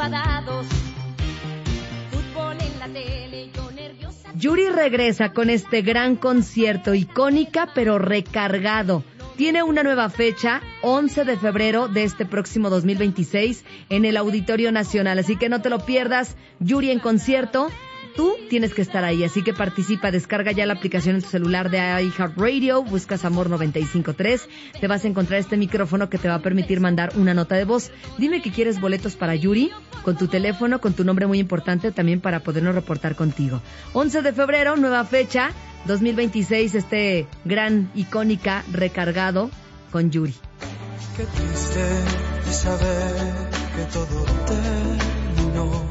enfadados. Fútbol en la tele, yo nerviosa. Yuri regresa con este gran concierto, icónica pero recargado. Tiene una nueva fecha, 11 de febrero de este próximo 2026, en el Auditorio Nacional. Así que no te lo pierdas, Yuri en concierto. Tú tienes que estar ahí, así que participa, descarga ya la aplicación en tu celular de iHeartRadio, buscas Amor 95.3, te vas a encontrar este micrófono que te va a permitir mandar una nota de voz. Dime que quieres boletos para Yuri, con tu teléfono, con tu nombre muy importante también para podernos reportar contigo. 11 de febrero, nueva fecha, 2026, este gran, icónica, recargado con Yuri. Qué triste es saber que todo terminó.